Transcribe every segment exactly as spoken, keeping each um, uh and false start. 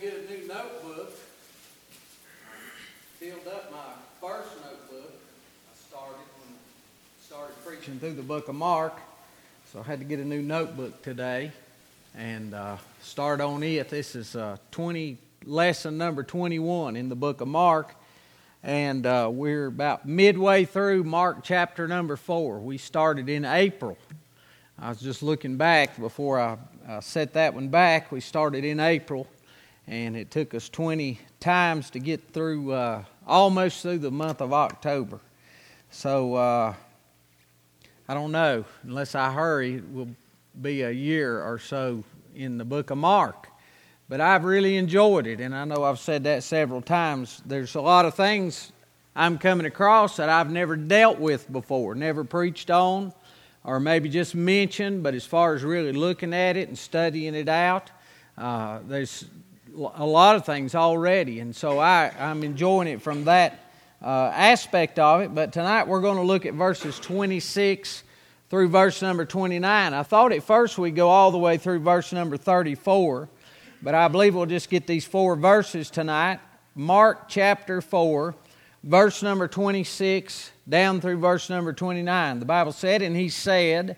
get a new notebook. Filled up my first notebook. I started when I started preaching through the book of Mark. So I had to get a new notebook today and uh, start on it. This is uh, twenty lesson number twenty-one in the book of Mark. And uh, we're about midway through Mark chapter number four. We started in April. I was just looking back before I uh, set that one back. We started in April, and it took us twenty times to get through, uh, almost through the month of October. So, uh, I don't know. Unless I hurry, it will be a year or so in the book of Mark. But I've really enjoyed it, and I know I've said that several times. There's a lot of things I'm coming across that I've never dealt with before, never preached on, or maybe just mentioned, but as far as really looking at it and studying it out, uh, there's a lot of things already, and so I, I'm enjoying it from that uh, aspect of it. But tonight we're going to look at verses twenty-six through verse number twenty-nine. I thought at first we'd go all the way through verse number thirty-four, but I believe we'll just get these four verses tonight. Mark chapter four, verse number twenty-six down through verse number twenty-nine. The Bible said, "And he said,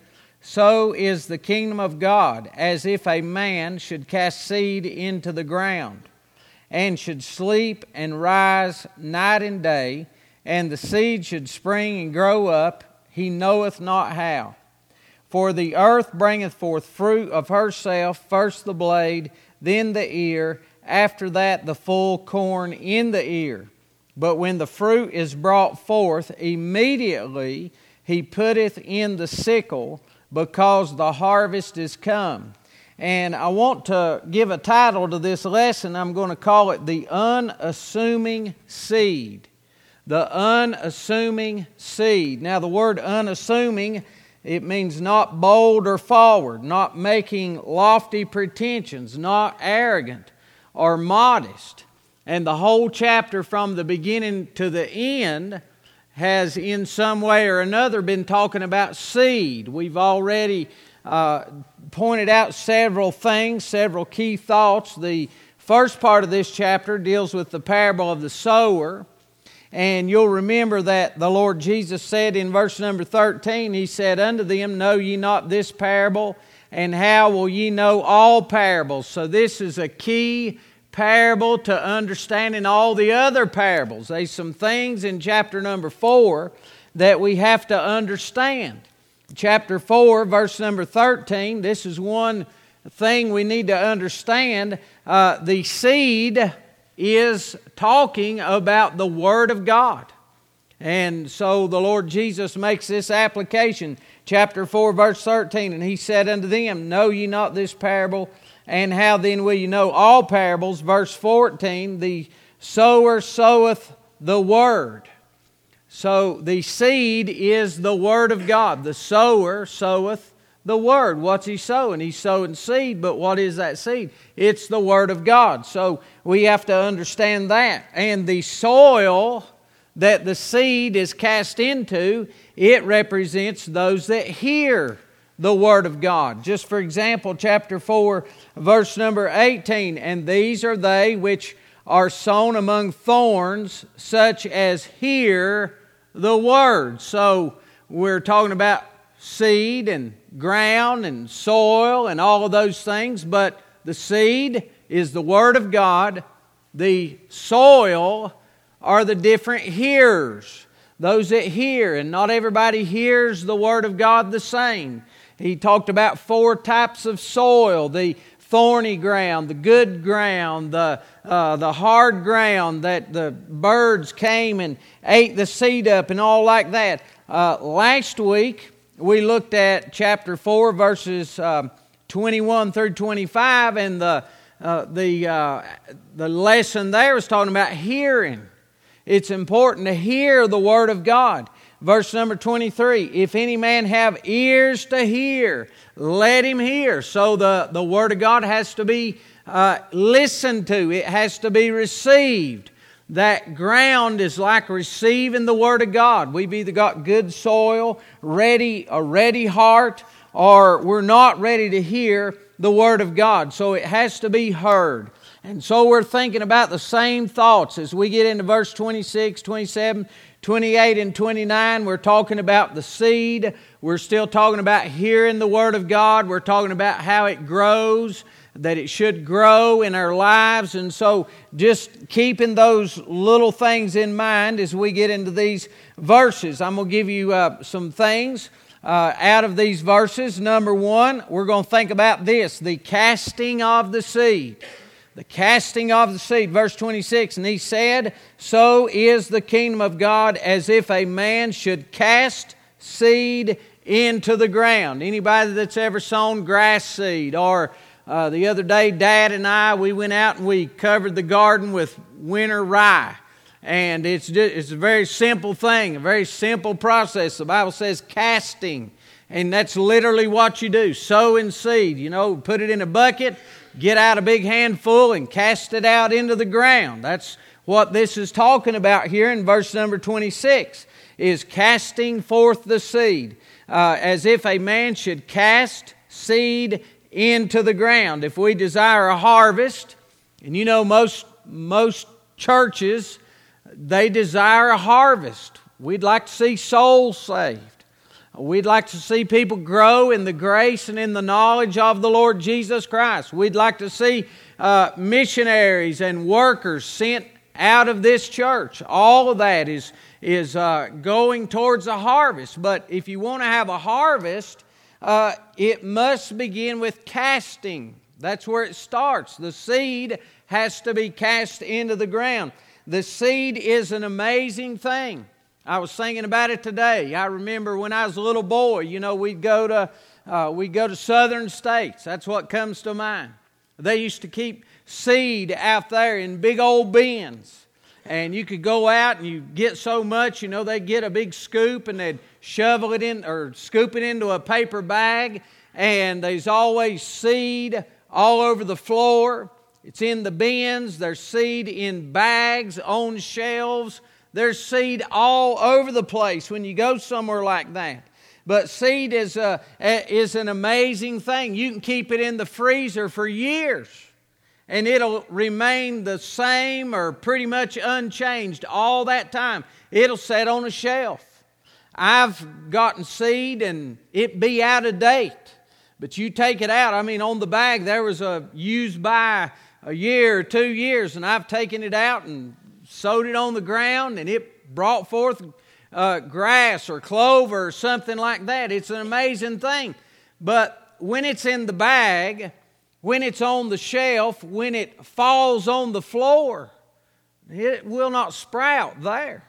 So is the kingdom of God, as if a man should cast seed into the ground, and should sleep and rise night and day, and the seed should spring and grow up, he knoweth not how. For the earth bringeth forth fruit of herself, first the blade, then the ear, after that the full corn in the ear. But when the fruit is brought forth, immediately he putteth in the sickle, because the harvest is come." And I want to give a title to this lesson. I'm going to call it The Unassuming Seed. The Unassuming Seed. Now the word unassuming, it means not bold or forward, not making lofty pretensions, not arrogant or modest. And the whole chapter from the beginning to the end has in some way or another been talking about seed. We've already uh, pointed out several things, several key thoughts. The first part of this chapter deals with the parable of the sower. And you'll remember that the Lord Jesus said in verse number thirteen, He said, "Unto them, know ye not this parable? And how will ye know all parables?" So this is a key parable to understanding all the other parables. There's some things in chapter number four that we have to understand. Chapter four, verse number thirteen, this is one thing we need to understand. Uh, the seed is talking about the Word of God. And so the Lord Jesus makes this application. Chapter four, verse thirteen, "And He said unto them, Know ye not this parable? And how then will you know all parables?" Verse fourteen, "The sower soweth the word." So the seed is the Word of God. The sower soweth the word. What's he sowing? He's sowing seed, but what is that seed? It's the Word of God. So we have to understand that. And the soil that the seed is cast into, it represents those that hear the Word of God. Just for example, chapter four, verse number eighteen, "And these are they which are sown among thorns, such as hear the Word." So we're talking about seed and ground and soil and all of those things, but the seed is the Word of God. The soil are the different hearers, those that hear, and not everybody hears the Word of God the same. He talked about four types of soil: the thorny ground, the good ground, the uh, the hard ground that the birds came and ate the seed up, and all like that. Uh, last week we looked at chapter four, verses uh, twenty-one through twenty-five, and the uh, the uh, the lesson there was talking about hearing. It's important to hear the Word of God. Verse number twenty-three, "If any man have ears to hear, let him hear." So the, the Word of God has to be uh, listened to. It has to be received. That ground is like receiving the Word of God. We've either got good soil, ready, a ready heart, or we're not ready to hear the Word of God. So it has to be heard. And so we're thinking about the same thoughts as we get into verse twenty-six, twenty-seven, twenty-eight, and twenty-nine. We're talking about the seed. We're still talking about hearing the Word of God. We're talking about how it grows, that it should grow in our lives. And so just keeping those little things in mind as we get into these verses. I'm going to give you uh, some things uh, out of these verses. Number one, we're going to think about this, the casting of the seed. The casting of the seed, verse twenty-six, and he said, so is the kingdom of God as if a man should cast seed into the ground. Anybody that's ever sown grass seed, or uh, the other day, Dad and I, we went out and we covered the garden with winter rye. And it's just, it's a very simple thing, a very simple process. The Bible says casting, and that's literally what you do, sowing seed. You know, put it in a bucket, get out a big handful and cast it out into the ground. That's what this is talking about here in verse number twenty-six, is casting forth the seed, uh, as if a man should cast seed into the ground. If we desire a harvest, and you know most most churches, they desire a harvest. We'd like to see souls saved. We'd like to see people grow in the grace and in the knowledge of the Lord Jesus Christ. We'd like to see uh, missionaries and workers sent out of this church. All of that is, is uh, going towards a harvest. But if you want to have a harvest, uh, it must begin with casting. That's where it starts. The seed has to be cast into the ground. The seed is an amazing thing. I was thinking about it today. I remember when I was a little boy, you know, we'd go to uh, we'd go to southern states. That's what comes to mind. They used to keep seed out there in big old bins. And you could go out and you get so much, you know, they'd get a big scoop and they'd shovel it in or scoop it into a paper bag. And there's always seed all over the floor. It's in the bins. There's seed in bags, on shelves. There's seed all over the place when you go somewhere like that. But seed is a, is an amazing thing. You can keep it in the freezer for years, and it'll remain the same or pretty much unchanged all that time. It'll sit on a shelf. I've gotten seed and it be out of date. But you take it out. I mean, on the bag there was a used by a year or two years, and I've taken it out and sowed it on the ground, and it brought forth uh, grass or clover or something like that. It's an amazing thing. But when it's in the bag, when it's on the shelf, when it falls on the floor, it will not sprout there.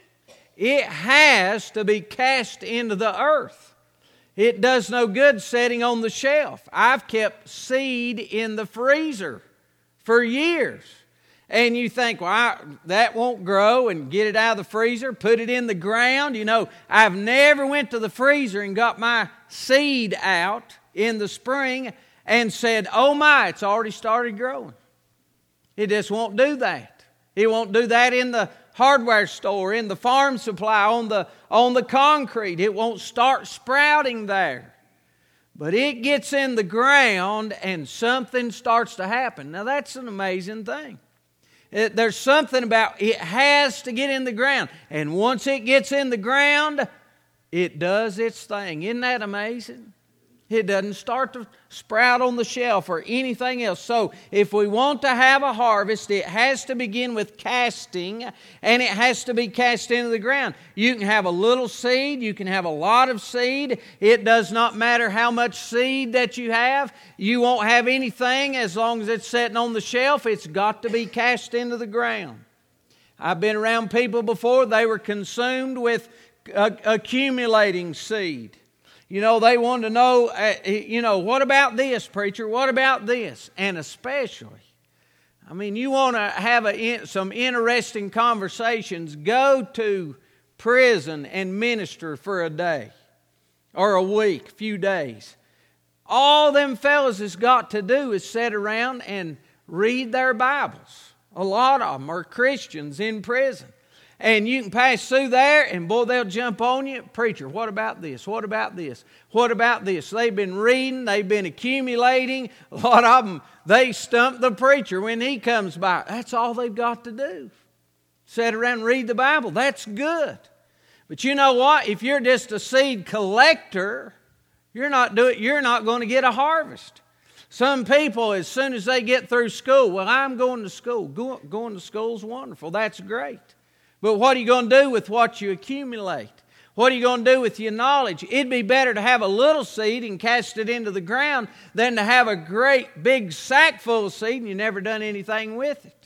It has to be cast into the earth. It does no good sitting on the shelf. I've kept seed in the freezer for years. And you think, well, I, that won't grow, and get it out of the freezer, put it in the ground. You know, I've never went to the freezer and got my seed out in the spring and said, oh my, it's already started growing. It just won't do that. It won't do that in the hardware store, in the farm supply, on the, on the concrete. It won't start sprouting there. But it gets in the ground and something starts to happen. Now that's an amazing thing. It, there's something about it has to get in the ground. And once it gets in the ground, it does its thing. Isn't that amazing? It doesn't start to sprout on the shelf or anything else. So if we want to have a harvest, it has to begin with casting, and it has to be cast into the ground. You can have a little seed. You can have a lot of seed. It does not matter how much seed that you have. You won't have anything as long as it's sitting on the shelf. It's got to be cast into the ground. I've been around people before. They were consumed with uh, accumulating seed. You know, they wanted to know, uh, you know, what about this, preacher? What about this? And especially, I mean, you want to have a, some interesting conversations, go to prison and minister for a day or a week, a few days. All them fellas has got to do is sit around and read their Bibles. A lot of them are Christians in prison. And you can pass through there, and boy, they'll jump on you. Preacher, what about this? What about this? What about this? They've been reading. They've been accumulating. A lot of them, they stump the preacher when he comes by. That's all they've got to do. Sit around and read the Bible. That's good. But you know what? If you're just a seed collector, you're not doing, you're not going to get a harvest. Some people, as soon as they get through school, well, I'm going to school. Go, going to school is wonderful. That's great. But what are you going to do with what you accumulate? What are you going to do with your knowledge? It'd be better to have a little seed and cast it into the ground than to have a great big sack full of seed and you've never done anything with it.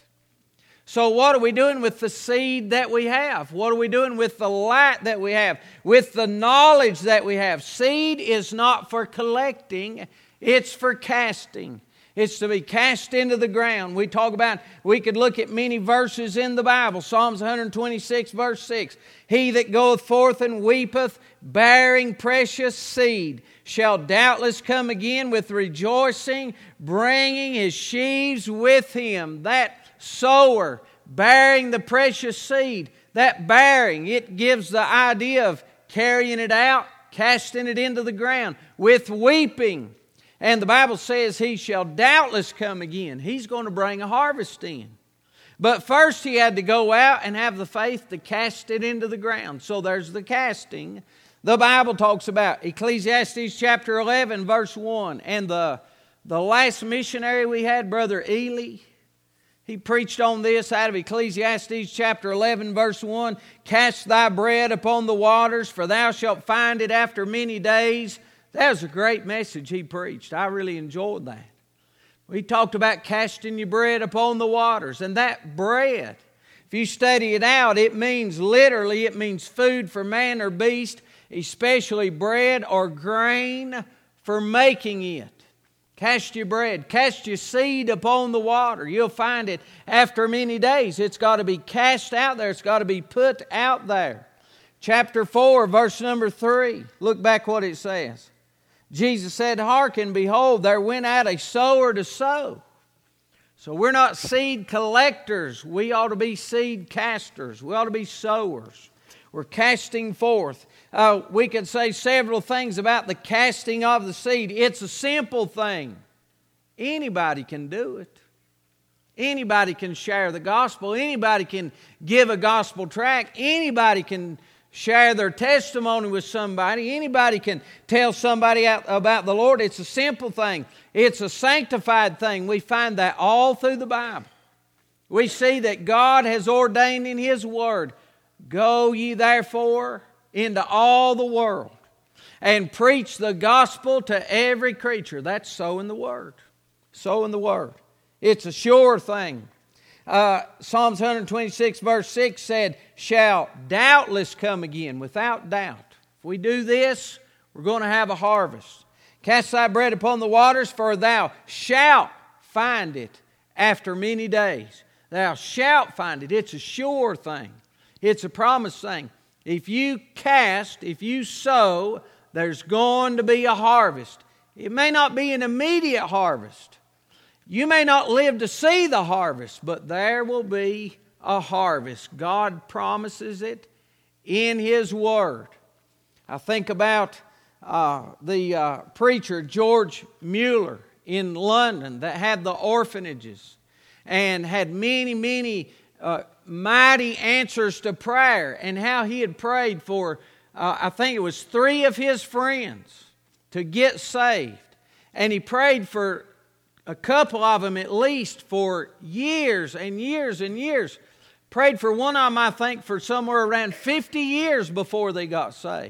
So what are we doing with the seed that we have? What are we doing with the light that we have? With the knowledge that we have? Seed is not for collecting, it's for casting. It's to be cast into the ground. We talk about, we could look at many verses in the Bible. Psalms one twenty-six verse six. He that goeth forth and weepeth, bearing precious seed, shall doubtless come again with rejoicing, bringing his sheaves with him. That sower bearing the precious seed, that bearing, it gives the idea of carrying it out, casting it into the ground with weeping. And the Bible says he shall doubtless come again. He's going to bring a harvest in. But first he had to go out and have the faith to cast it into the ground. So there's the casting. The Bible talks about Ecclesiastes chapter eleven verse one. And the, the last missionary we had, Brother Ely, he preached on this out of Ecclesiastes chapter eleven verse one. Cast thy bread upon the waters, for thou shalt find it after many days. That was a great message he preached. I really enjoyed that. We talked about casting your bread upon the waters. And that bread, if you study it out, it means literally, it means food for man or beast, especially bread or grain for making it. Cast your bread, cast your seed upon the water. You'll find it after many days. It's got to be cast out there. It's got to be put out there. Chapter four, verse number three. Look back what it says. Jesus said, hearken, behold, there went out a sower to sow. So we're not seed collectors. We ought to be seed casters. We ought to be sowers. We're casting forth. Uh, we could say several things about the casting of the seed. It's a simple thing. Anybody can do it. Anybody can share the gospel. Anybody can give a gospel tract. Anybody can share their testimony with somebody. Anybody can tell somebody out about the Lord. It's a simple thing. It's a sanctified thing. We find that all through the Bible. We see that God has ordained in His Word, go ye therefore into all the world and preach the gospel to every creature. That's so in the Word. So in the Word. It's a sure thing. Uh, Psalms one twenty-six verse six said, shall doubtless come again, without doubt. If we do this, we're going to have a harvest. Cast thy bread upon the waters, for thou shalt find it after many days. Thou shalt find it. It's a sure thing. It's a promised thing. If you cast, if you sow, there's going to be a harvest. It may not be an immediate harvest. You may not live to see the harvest, but there will be a harvest. God promises it in His Word. I think about uh, the uh, preacher George Mueller in London that had the orphanages and had many, many uh, mighty answers to prayer, and how he had prayed for, uh, I think it was three of his friends to get saved. And he prayed for a couple of them at least for years and years and years. Prayed for one of them, I think, for somewhere around fifty years before they got saved.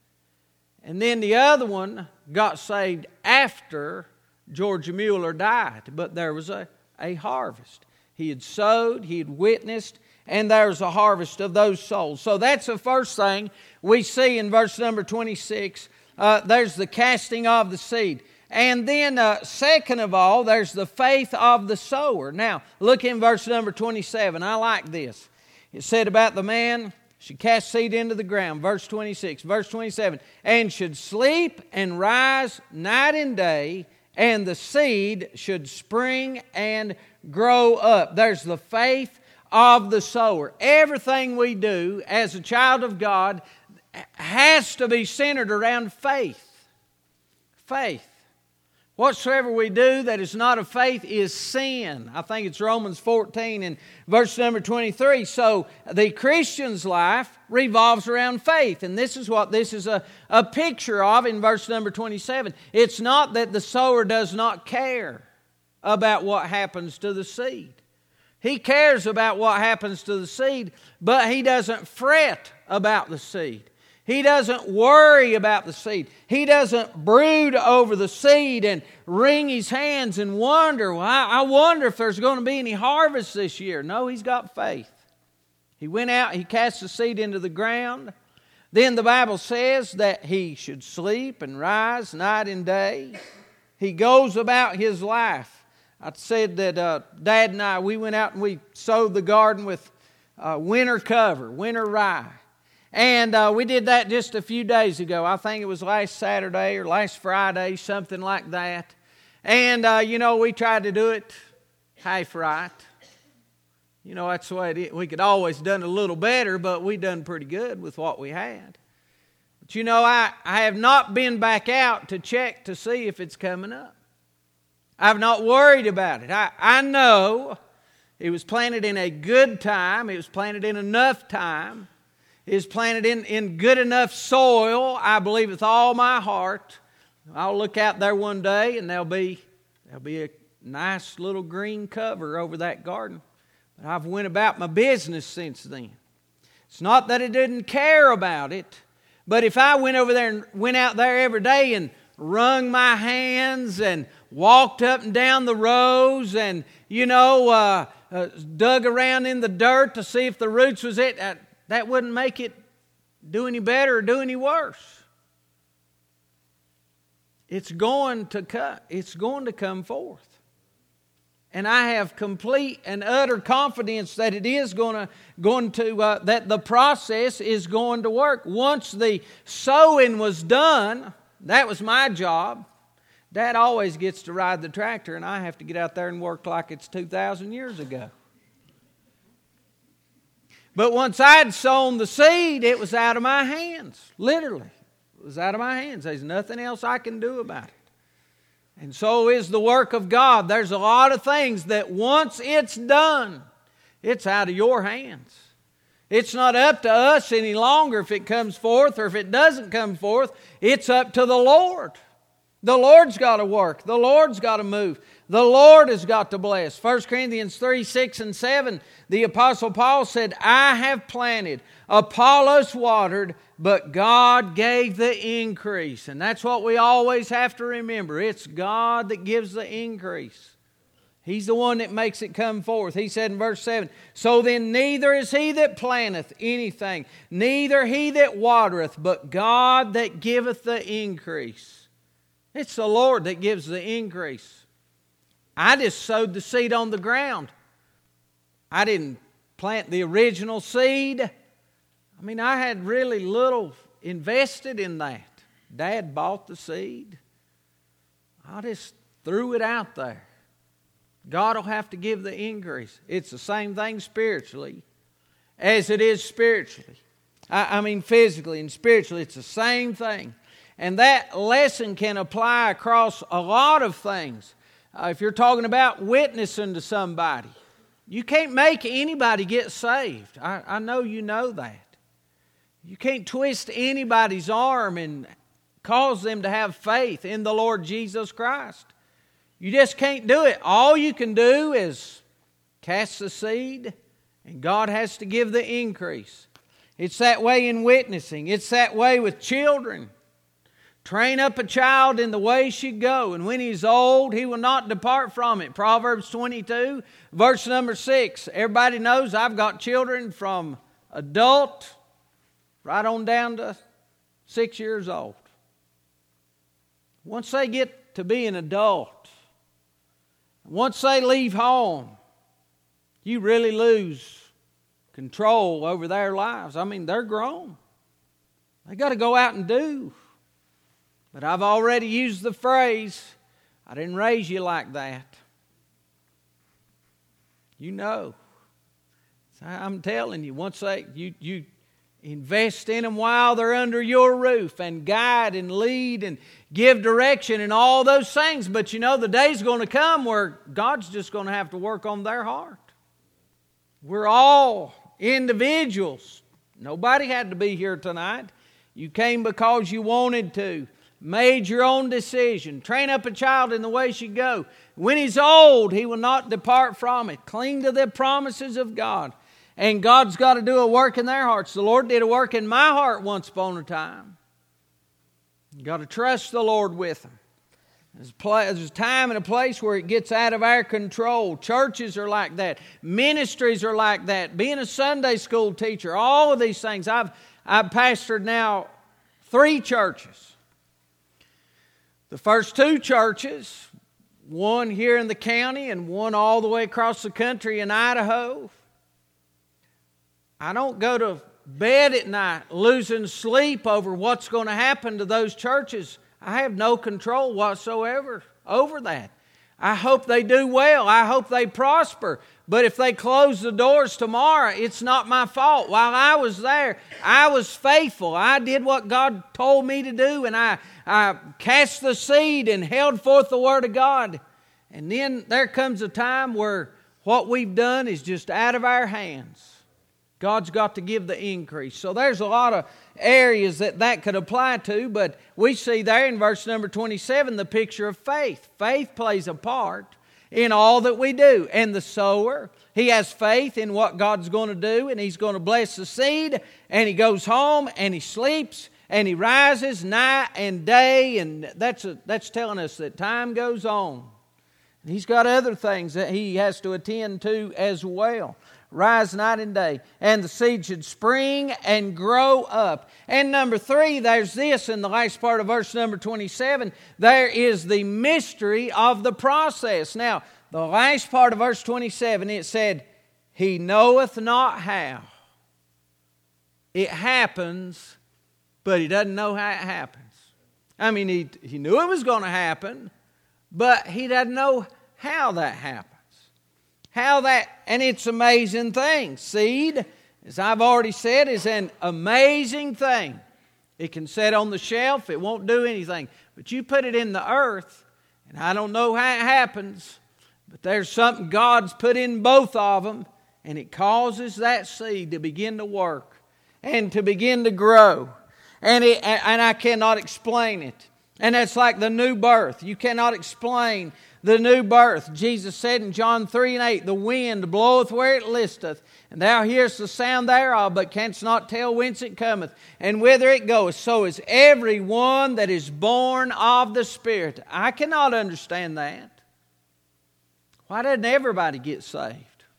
And then the other one got saved after George Mueller died. But there was a, a harvest. He had sowed, he had witnessed, and there was a harvest of those souls. So that's the first thing we see in verse number twenty-six. Uh, there's the casting of the seed. And then, uh, second of all, there's the faith of the sower. Now, look in verse number twenty-seven. I like this. It said about the man should cast seed into the ground. Verse twenty-six. Verse twenty-seven. And should sleep and rise night and day, and the seed should spring and grow up. There's the faith of the sower. Everything we do as a child of God has to be centered around faith. Faith. Whatsoever we do that is not of faith is sin. I think it's Romans fourteen and verse number twenty-three. So the Christian's life revolves around faith. And this is what this is a, a picture of in verse number twenty-seven. It's not that the sower does not care about what happens to the seed. He cares about what happens to the seed, but he doesn't fret about the seed. He doesn't worry about the seed. He doesn't brood over the seed and wring his hands and wonder, well, I wonder if there's going to be any harvest this year. No, he's got faith. He went out, he cast the seed into the ground. Then the Bible says that he should sleep and rise night and day. He goes about his life. I said that uh, Dad and I, we went out and we sowed the garden with uh, winter cover, winter rye. And uh, we did that just a few days ago. I think it was last Saturday or last Friday, something like that. And, uh, you know, we tried to do it half right. You know, that's the way it is. We could always done a little better, but we done pretty good with what we had. But, you know, I, I have not been back out to check to see if it's coming up. I've not worried about it. I, I know it was planted in a good time. It was planted in enough time. Is planted in, in good enough soil, I believe with all my heart. I'll look out there one day and there'll be there'll be a nice little green cover over that garden. But I've went about my business since then. It's not that I didn't care about it, but if I went over there and went out there every day and wrung my hands and walked up and down the rows and, you know, uh, uh, dug around in the dirt to see if the roots was it, uh, that wouldn't make it do any better or do any worse. It's going to come, it's going to come forth. And I have complete and utter confidence that it is going to, going to uh, that the process is going to work. Once the sowing was done, that was my job. Dad always gets to ride the tractor, and I have to get out there and work like it's two thousand years ago. But once I'd sown the seed, it was out of my hands. Literally. It was out of my hands. There's nothing else I can do about it. And so is the work of God. There's a lot of things that once it's done, it's out of your hands. It's not up to us any longer if it comes forth or if it doesn't come forth. It's up to the Lord. The Lord's got to work. The Lord's got to move. The Lord has got to bless. First Corinthians three, six, and seven, the Apostle Paul said, I have planted, Apollos watered, but God gave the increase. And that's what we always have to remember. It's God that gives the increase. He's the one that makes it come forth. He said in verse seven, so then neither is he that planteth anything, neither he that watereth, but God that giveth the increase. It's the Lord that gives the increase. I just sowed the seed on the ground. I didn't plant the original seed. I mean, I had really little invested in that. Dad bought the seed. I just threw it out there. God will have to give the increase. It's the same thing spiritually as it is spiritually. I, I mean physically and spiritually, it's the same thing. And that lesson can apply across a lot of things. Uh, if you're talking about witnessing to somebody, you can't make anybody get saved. I, I know you know that. You can't twist anybody's arm and cause them to have faith in the Lord Jesus Christ. You just can't do it. All you can do is cast the seed, and God has to give the increase. It's that way in witnessing. It's that way with children. Train up a child in the way he should go, and when he's old, he will not depart from it. Proverbs twenty-two, verse number six. Everybody knows I've got children from adult right on down to six years old. Once they get to be an adult, once they leave home, you really lose control over their lives. I mean, they're grown. They got to go out and do. But I've already used the phrase, I didn't raise you like that. You know. I'm telling you, once they, you, you invest in them while they're under your roof and guide and lead and give direction and all those things. But you know, the day's going to come where God's just going to have to work on their heart. We're all individuals. Nobody had to be here tonight. You came because you wanted to. Made your own decision. Train up a child in the way he should go. When he's old, he will not depart from it. Cling to the promises of God. And God's got to do a work in their hearts. The Lord did a work in my heart once upon a time. You've got to trust the Lord with them. There's a time and a place where it gets out of our control. Churches are like that. Ministries are like that. Being a Sunday school teacher, all of these things. I've, I've pastored now three churches. The first two churches, one here in the county and one all the way across the country in Idaho. I don't go to bed at night losing sleep over what's going to happen to those churches. I have no control whatsoever over that. I hope they do well. I hope they prosper. But if they close the doors tomorrow, it's not my fault. While I was there, I was faithful. I did what God told me to do, and I, I cast the seed and held forth the Word of God. And then there comes a time where what we've done is just out of our hands. God's got to give the increase. So there's a lot of areas that that could apply to, but we see there in verse number twenty-seven the picture of faith. Faith plays a part in all that we do. And the sower, he has faith in what God's going to do, and he's going to bless the seed, and he goes home and he sleeps and he rises night and day, and that's a, that's telling us that time goes on. And he's got other things that he has to attend to as well. Rise night and day. And the seed should spring and grow up. And number three, there's this in the last part of verse number twenty-seven. There is the mystery of the process. Now, the last part of verse twenty-seven, it said, He knoweth not how. It happens, but he doesn't know how it happens. I mean, he, he knew it was going to happen, but he doesn't know how that happens. How that, and it's an amazing thing. Seed, as I've already said, is an amazing thing. It can sit on the shelf, it won't do anything. But you put it in the earth, and I don't know how it happens, but there's something God's put in both of them, and it causes that seed to begin to work and to begin to grow. And, it, and I cannot explain it. And that's like the new birth. You cannot explain the new birth. Jesus said in John three and eight, The wind bloweth where it listeth, and thou hearest the sound thereof, but canst not tell whence it cometh, and whither it goeth. So is every one that is born of the Spirit. I cannot understand that. Why doesn't everybody get saved?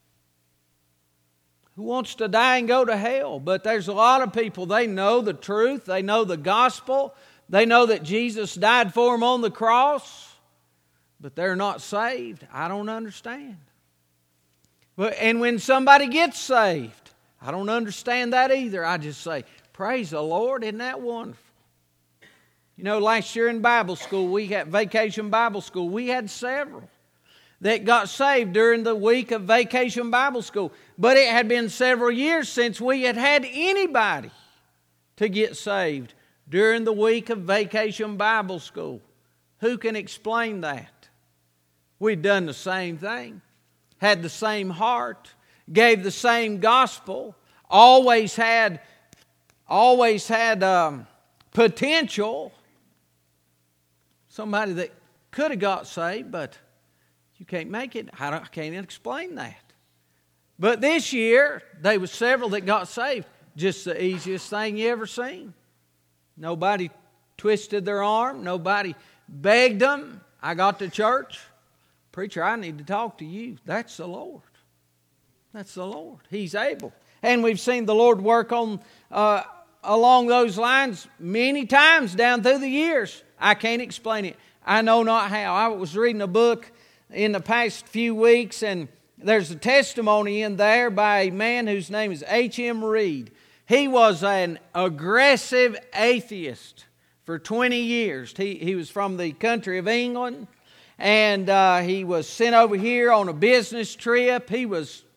Who wants to die and go to hell? But there's a lot of people, they know the truth, they know the gospel, they know that Jesus died for them on the cross, but they're not saved. I don't understand. But and when somebody gets saved, I don't understand that either. I just say, praise the Lord, isn't that wonderful? You know, last year in Bible school, we had Vacation Bible School, we had several that got saved during the week of Vacation Bible School. But it had been several years since we had had anybody to get saved during the week of Vacation Bible School. Who can explain that? We'd done the same thing, had the same heart, gave the same gospel, always had, always had um, potential. Somebody that could have got saved, but you can't make it. I, don't, I can't explain that. But this year, there was several that got saved. Just the easiest thing you ever seen. Nobody twisted their arm. Nobody begged them. I got to church. Preacher, I need to talk to you. That's the Lord. That's the Lord. He's able. And we've seen the Lord work on uh, along those lines many times down through the years. I can't explain it. I know not how. I was reading a book in the past few weeks, and there's a testimony in there by a man whose name is H M Reed. He was an aggressive atheist for twenty years. He, he was from the country of England, and uh, he was sent over here on a business trip. He was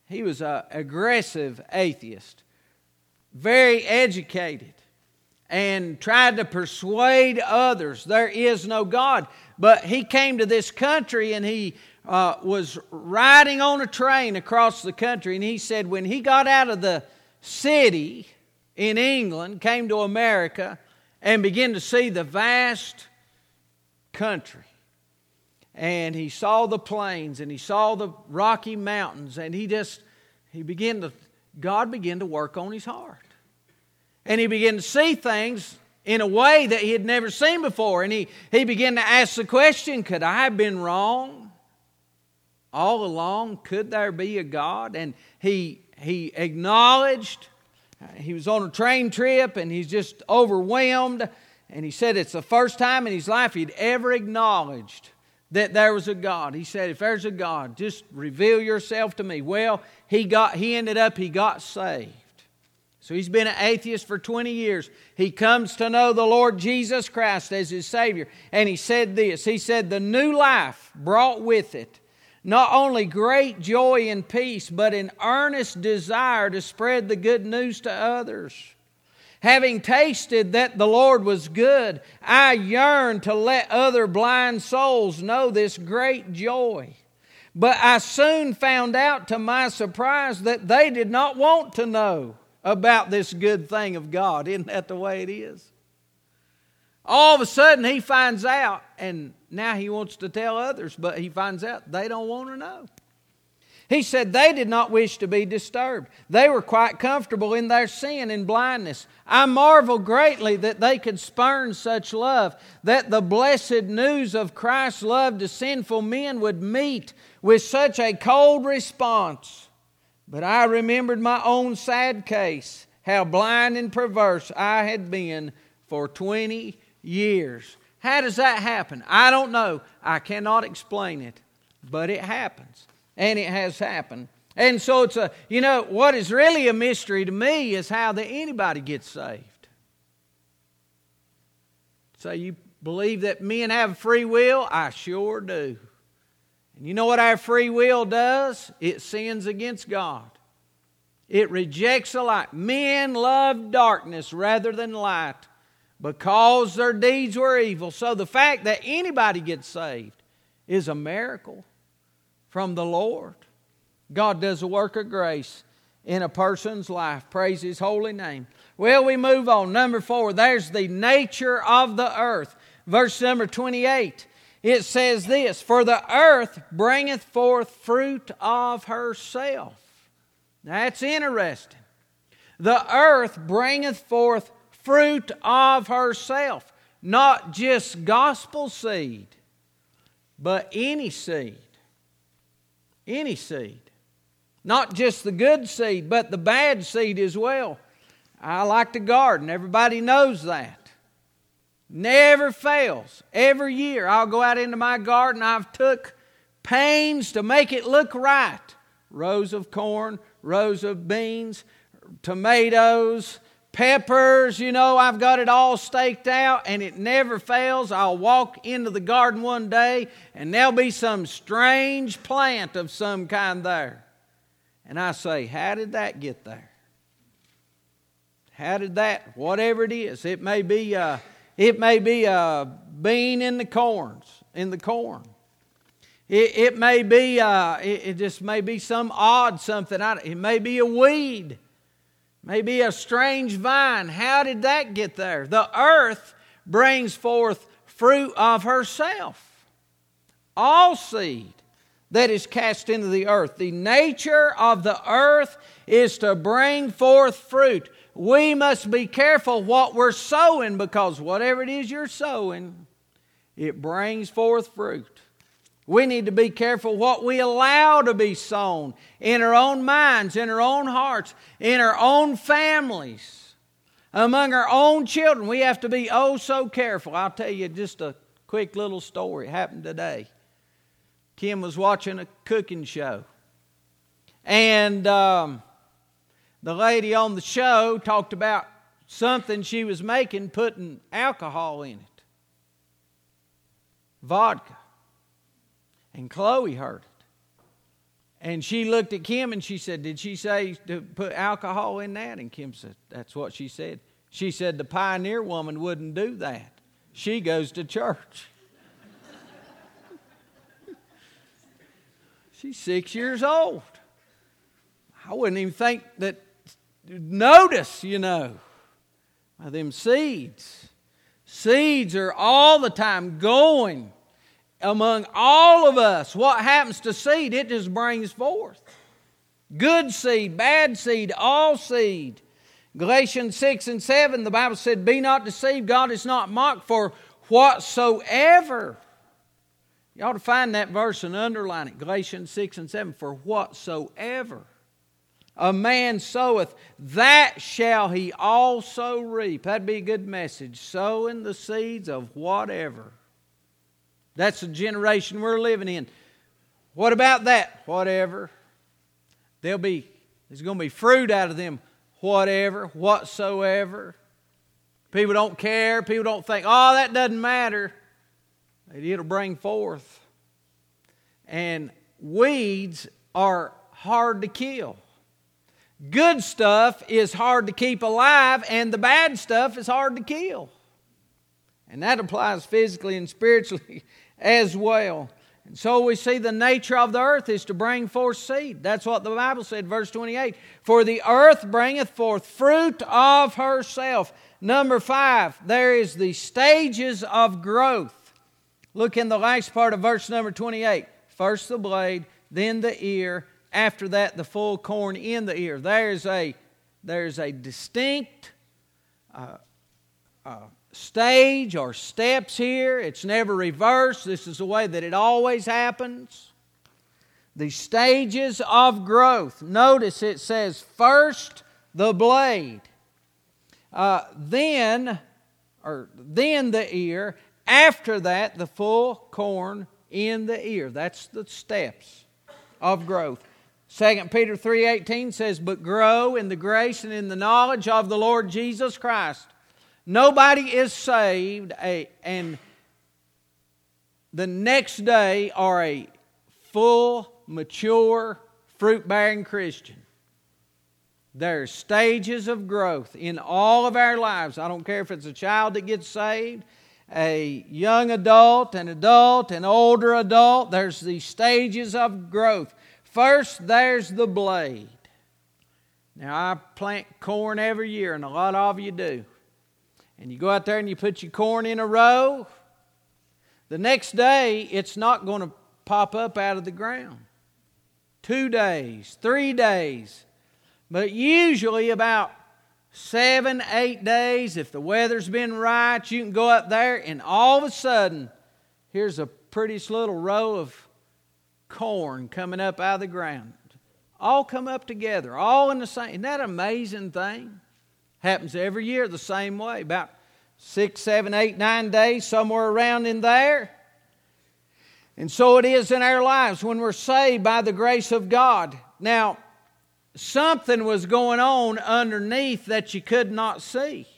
he was an aggressive atheist, very educated, and tried to persuade others there is no God. But he came to this country and he uh, was riding on a train across the country, and he said when he got out of the city in England, came to America, and began to see the vast country, and he saw the plains and he saw the Rocky Mountains, and he just he began to God began to work on his heart, and he began to see things in a way that he had never seen before, and he he began to ask the question, could I have been wrong all along? Could there be a God? And he he acknowledged. He was on a train trip and he's just overwhelmed. And he said it's the first time in his life he'd ever acknowledged that there was a God. He said, if there's a God, just reveal yourself to me. Well, he got he ended up, he got saved. So he's been an atheist for twenty years. He comes to know the Lord Jesus Christ as his Savior. And he said this, he said, the new life brought with it not only great joy and peace, but an earnest desire to spread the good news to others. Having tasted that the Lord was good, I yearned to let other blind souls know this great joy. But I soon found out to my surprise that they did not want to know about this good thing of God. Isn't that the way it is? All of a sudden he finds out, and now he wants to tell others, but he finds out they don't want to know. He said they did not wish to be disturbed. They were quite comfortable in their sin and blindness. I marvel greatly that they could spurn such love, that the blessed news of Christ's love to sinful men would meet with such a cold response. But I remembered my own sad case, how blind and perverse I had been for twenty years. How does that happen? I don't know. I cannot explain it, but it happens. And it has happened. And so it's a, you know, what is really a mystery to me is how that anybody gets saved. So you believe that men have free will? I sure do. And you know what our free will does? It sins against God. It rejects the light. Men love darkness rather than light because their deeds were evil. So the fact that anybody gets saved is a miracle from the Lord. God does a work of grace in a person's life. Praise His holy name. Well, we move on. Number four, there's the nature of the earth. Verse number twenty-eight, it says this, for the earth bringeth forth fruit of herself. That's interesting. The earth bringeth forth fruit of herself. Not just gospel seed, but any seed. Any seed. Not just the good seed, but the bad seed as well. I like to garden. Everybody knows that. Never fails. Every year I'll go out into my garden. I've took pains to make it look right. Rows of corn, rows of beans, tomatoes, peppers, you know, I've got it all staked out and it never fails. I'll walk into the garden one day and there'll be some strange plant of some kind there. And I say, how did that get there? How did that, whatever it is, it may be a, it may be a bean in the corns, in the corn. It, it may be, uh, it, it just may be some odd something. It may be a weed. Maybe a strange vine. How did that get there? The earth brings forth fruit of herself. All seed that is cast into the earth. The nature of the earth is to bring forth fruit. We must be careful what we're sowing, because whatever it is you're sowing, it brings forth fruit. We need to be careful what we allow to be sown in our own minds, in our own hearts, in our own families, among our own children. We have to be oh so careful. I'll tell you just a quick little story. It happened today. Kim was watching a cooking show. And um, the lady on the show talked about something she was making, putting alcohol in it. Vodka. And Chloe heard it. And she looked at Kim and she said, did she say to put alcohol in that? And Kim said, that's what she said. She said, the pioneer woman wouldn't do that. She goes to church. She's six years old. I wouldn't even think that, notice, you know, them seeds. Seeds are all the time going among all of us. What happens to seed? It just brings forth. Good seed, bad seed, all seed. Galatians six and seven, the Bible said, be not deceived, God is not mocked, for whatsoever. You ought to find that verse and underline it. Galatians six and seven, for whatsoever a man soweth, that shall he also reap. That'd be a good message. Sowing the seeds of whatever. That's the generation we're living in. What about that? Whatever. There'll be, there's going to be fruit out of them. Whatever, whatsoever. People don't care. People don't think, oh, that doesn't matter. It'll bring forth. And weeds are hard to kill. Good stuff is hard to keep alive, and the bad stuff is hard to kill. And that applies physically and spiritually as well. And so we see the nature of the earth is to bring forth seed. That's what the Bible said, verse twenty-eight. For the earth bringeth forth fruit of herself. Number five, there is the stages of growth. Look in the last part of verse number twenty-eight. First the blade, then the ear. After that, the full corn in the ear. There's a, there's a distinct uh, uh, stage or steps here. It's never reversed. This is the way that it always happens. The stages of growth. Notice it says first the blade, uh, then, or then the ear. After that, the full corn in the ear. That's the steps of growth. Second Peter three eighteen says, but grow in the grace and in the knowledge of the Lord Jesus Christ. Nobody is saved a, and the next day are a full, mature, fruit-bearing Christian. There's stages of growth in all of our lives. I don't care if it's a child that gets saved, a young adult, an adult, an older adult. There's these stages of growth. First, there's the blade. Now, I plant corn every year, and a lot of you do. And you go out there and you put your corn in a row. The next day, it's not going to pop up out of the ground. Two days, three days. But usually about seven, eight days, if the weather's been right, you can go up there and all of a sudden, here's a prettiest little row of corn coming up out of the ground. All come up together, all in the same. Isn't that an amazing thing? Happens every year the same way. About six, seven, eight, nine days, somewhere around in there. And so it is in our lives when we're saved by the grace of God. Now, something was going on underneath that you could not see.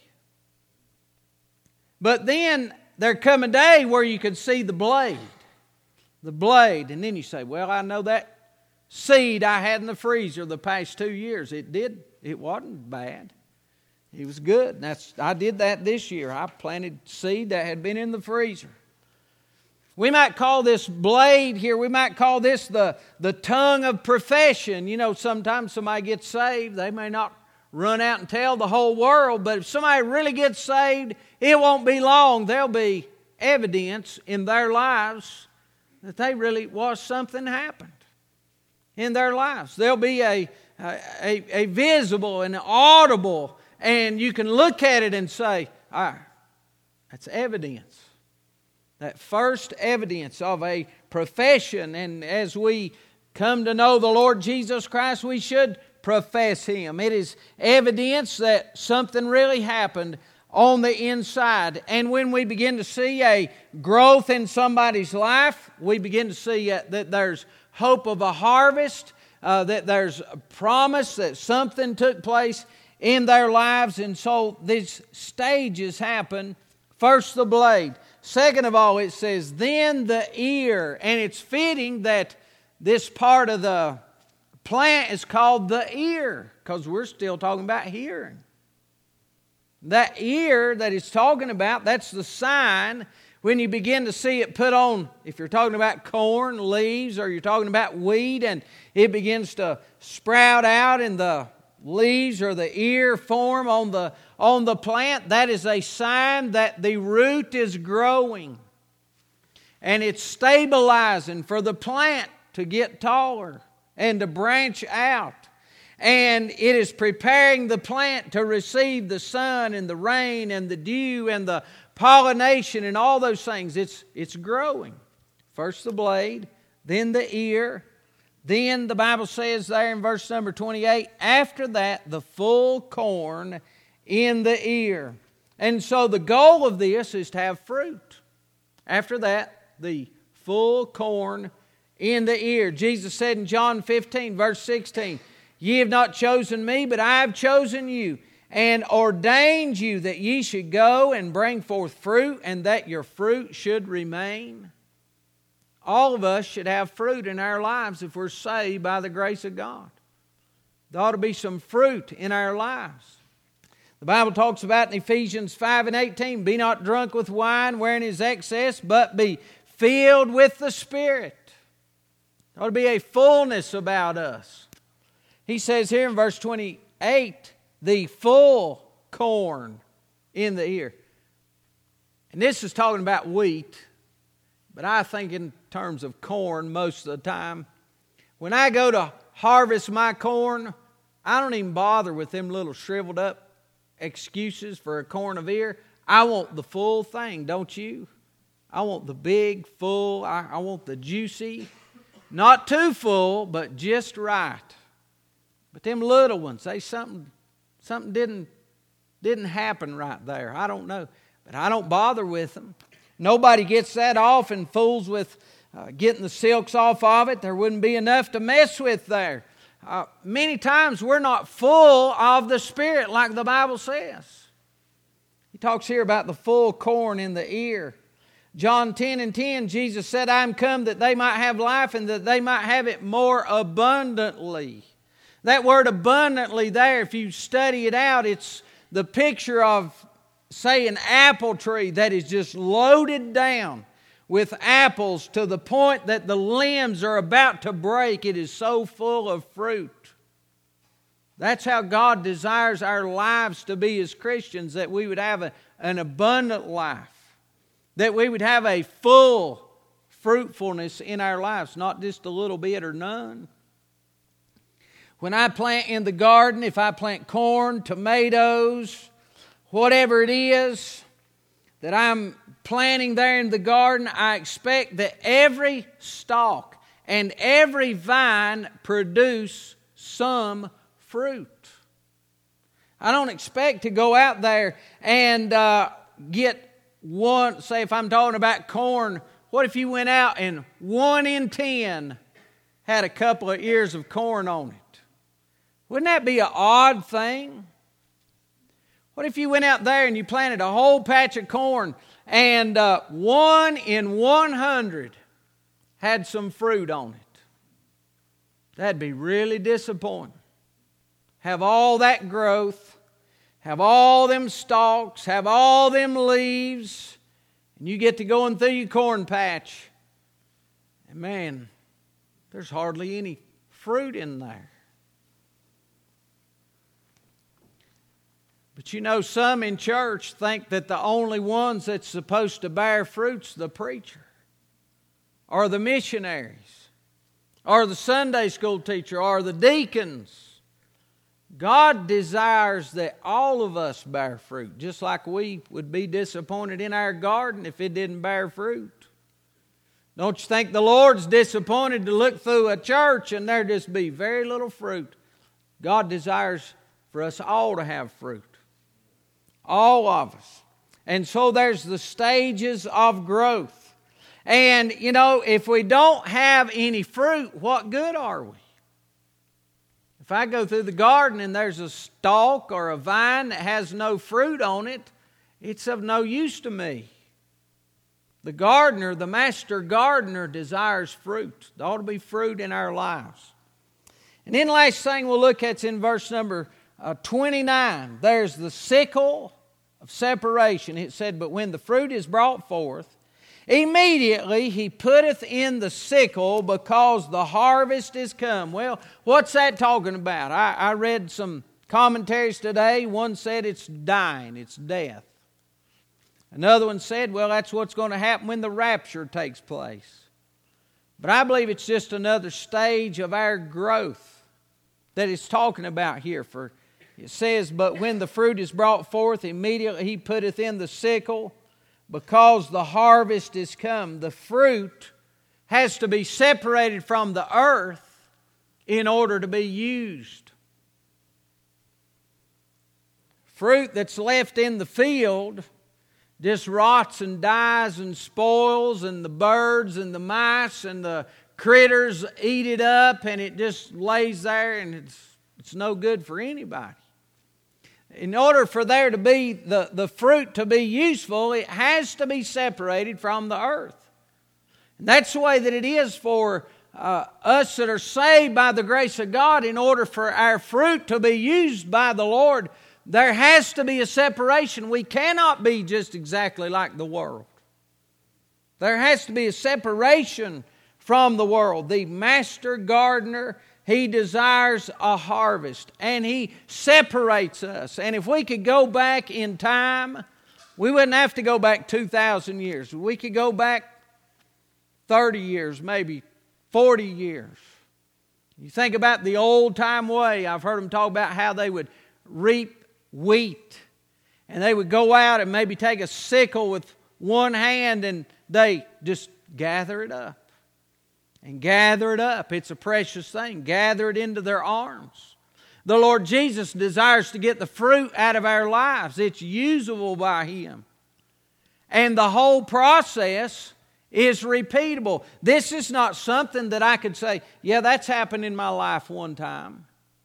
But then there come a day where you could see the blade. The blade. And then you say, well, I know that seed I had in the freezer the past two years. It did. It wasn't bad. It was good. That's I did that this year. I planted seed that had been in the freezer. We might call this blade here, we might call this the, the tongue of profession. You know, sometimes somebody gets saved, they may not run out and tell the whole world, but if somebody really gets saved, it won't be long. There'll be evidence in their lives that they really was something happened in their lives. There'll be a, a, a visible and audible, and you can look at it and say, ah, that's evidence. That first evidence of a profession. And as we come to know the Lord Jesus Christ, we should profess Him. It is evidence that something really happened on the inside. And when we begin to see a growth in somebody's life, we begin to see that there's hope of a harvest, uh, that there's a promise that something took place in their lives. And so these stages happen. First the blade. Second of all, it says, then the ear. And it's fitting that this part of the plant is called the ear, because we're still talking about hearing. That ear that he's talking about, that's the sign when you begin to see it put on, if you're talking about corn, leaves, or you're talking about wheat, and it begins to sprout out in the leaves or the ear form on the, on the plant, that is a sign that the root is growing. And it's stabilizing for the plant to get taller and to branch out. And it is preparing the plant to receive the sun and the rain and the dew and the pollination and all those things. It's, it's growing. First the blade, then the ear. Then the Bible says there in verse number twenty-eight, after that the full corn in the ear. And so the goal of this is to have fruit. After that, the full corn in the ear. Jesus said in John fifteen, verse sixteen, ye have not chosen me, but I have chosen you, and ordained you that ye should go and bring forth fruit, and that your fruit should remain. All of us should have fruit in our lives if we're saved by the grace of God. There ought to be some fruit in our lives. The Bible talks about in Ephesians five and eighteen, be not drunk with wine wherein is excess, but be filled with the Spirit. There ought to be a fullness about us. He says here in verse twenty-eight, the full corn in the ear. And this is talking about wheat, but I think in terms of corn most of the time. When I go to harvest my corn, I don't even bother with them little shriveled up excuses for a corn of ear. I want the full thing, don't you? I want the big, full, I, I want the juicy, not too full, but just right. But them little ones, they something something didn't didn't happen right there. I don't know. But I don't bother with them. Nobody gets that off and fools with uh, getting the silks off of it. There wouldn't be enough to mess with there. Uh, many times we're not full of the Spirit like the Bible says. He talks here about the full corn in the ear. John ten and ten, Jesus said, I am come that they might have life and that they might have it more abundantly. That word abundantly there, if you study it out, it's the picture of, say, an apple tree that is just loaded down with apples to the point that the limbs are about to break. It is so full of fruit. That's how God desires our lives to be as Christians, that we would have a, an abundant life, that we would have a full fruitfulness in our lives, not just a little bit or none. When I plant in the garden, if I plant corn, tomatoes, whatever it is that I'm planting there in the garden, I expect that every stalk and every vine produce some fruit. I don't expect to go out there and uh, get one, say if I'm talking about corn, what if you went out and one in ten had a couple of ears of corn on it? Wouldn't that be an odd thing? What if you went out there and you planted a whole patch of corn and uh, one in one hundred had some fruit on it? That'd be really disappointing. Have all that growth, have all them stalks, have all them leaves, and you get to going through your corn patch, and man, there's hardly any fruit in there. But you know, some in church think that the only ones that's supposed to bear fruit's the preacher, or the missionaries, or the Sunday school teacher, or the deacons. God desires that all of us bear fruit, just like we would be disappointed in our garden if it didn't bear fruit. Don't you think the Lord's disappointed to look through a church and there just be very little fruit? God desires for us all to have fruit. All of us. And so there's the stages of growth. And, you know, if we don't have any fruit, what good are we? If I go through the garden and there's a stalk or a vine that has no fruit on it, it's of no use to me. The gardener, the master gardener, desires fruit. There ought to be fruit in our lives. And then the last thing we'll look at is in verse number uh, twenty-nine. There's the sickle of separation. It said, but when the fruit is brought forth, immediately he putteth in the sickle, because the harvest is come. Well, what's that talking about? I, I read some commentaries today. One said it's dying, it's death. Another one said, well, that's what's going to happen when the rapture takes place. But I believe it's just another stage of our growth that it's talking about here. For it says, but when the fruit is brought forth, immediately he putteth in the sickle, because the harvest is come. The fruit has to be separated from the earth in order to be used. Fruit that's left in the field just rots and dies and spoils, and the birds and the mice and the critters eat it up, and it just lays there, and it's it's no good for anybody. In order for there to be the, the fruit to be useful, it has to be separated from the earth. And that's the way that it is for uh, us that are saved by the grace of God. In order for our fruit to be used by the Lord, there has to be a separation. We cannot be just exactly like the world. There has to be a separation from the world. The master gardener, he desires a harvest, and he separates us. And if we could go back in time, we wouldn't have to go back two thousand years. We could go back thirty years, maybe forty years. You think about the old time way. I've heard them talk about how they would reap wheat, and they would go out and maybe take a sickle with one hand, and they just gather it up. And gather it up. It's a precious thing. Gather it into their arms. The Lord Jesus desires to get the fruit out of our lives. It's usable by Him. And the whole process is repeatable. This is not something that I could say, yeah, that's happened in my life one time.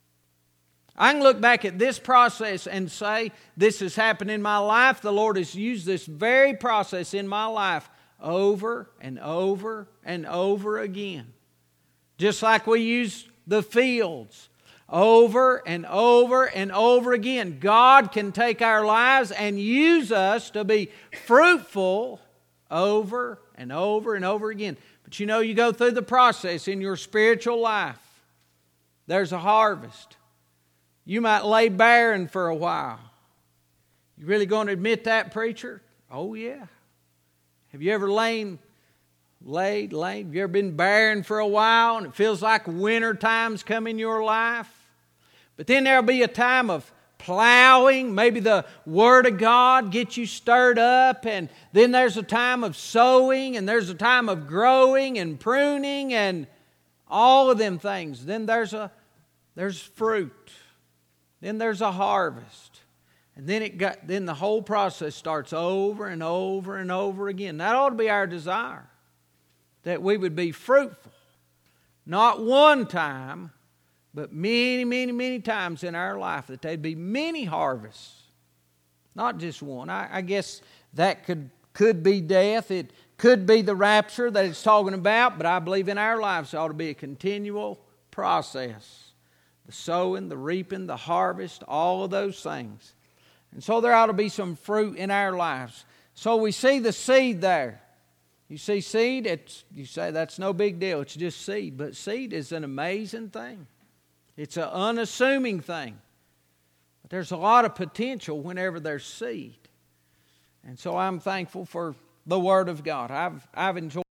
I can look back at this process and say, this has happened in my life. The Lord has used this very process in my life over and over and over again. Just like we use the fields over and over and over again. God can take our lives and use us to be fruitful over and over and over again. But you know, you go through the process in your spiritual life. There's a harvest. You might lay barren for a while. You really going to admit that, preacher? Oh, yeah. Have you ever lain, laid, laid? Have you ever been barren for a while and it feels like winter time's come in your life? But then there'll be a time of plowing. Maybe the Word of God gets you stirred up. And then there's a time of sowing, and there's a time of growing and pruning and all of them things. Then there's a there's fruit. Then there's a harvest. And then it got then the whole process starts over and over and over again. That ought to be our desire, that we would be fruitful. Not one time, but many, many, many times in our life, that there'd be many harvests. Not just one. I, I guess that could, could be death. It could be the rapture that it's talking about, but I believe in our lives it ought to be a continual process. The sowing, the reaping, the harvest, all of those things. And so there ought to be some fruit in our lives. So we see the seed there. You see seed, it's, you say that's no big deal. It's just seed. But seed is an amazing thing. It's an unassuming thing. But there's a lot of potential whenever there's seed. And so I'm thankful for the Word of God. I've, I've enjoyed